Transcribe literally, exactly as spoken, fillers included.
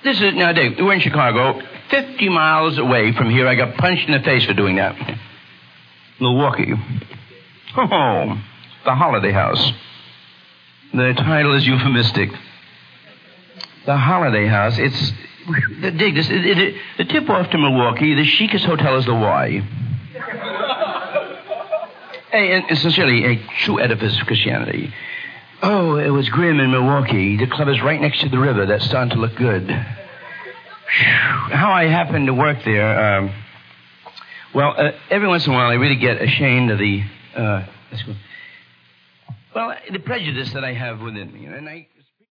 This is, now, Dave, we're in Chicago. fifty miles away from here, I got punched in the face for doing that. Milwaukee. Oh, the Holiday House. The title is euphemistic. The Holiday House. It's, dig this, it, it, it, the tip-off to Milwaukee, the chicest hotel is the Y. Hey, and, and sincerely, a true edifice of Christianity. Oh, it was grim in Milwaukee. The club is right next to the river. That's starting to look good. How I happened to work there, um, well, uh, every once in a while I really get ashamed of the, uh, well, the prejudice that I have within me. And I...